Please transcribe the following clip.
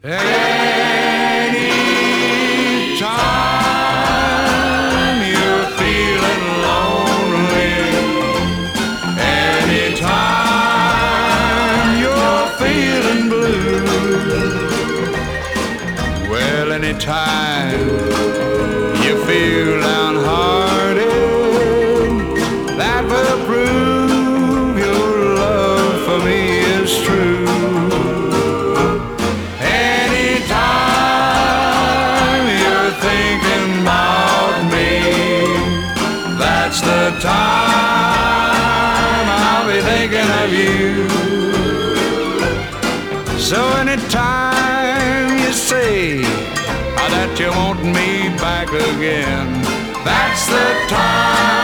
Anytime you're feeling lonely, anytime you're feeling blue, well, anytime you feel downhearted, that will prove your love for me is true. That's the time I'll be thinking of you. So anytime you say that you want me back again, that's the time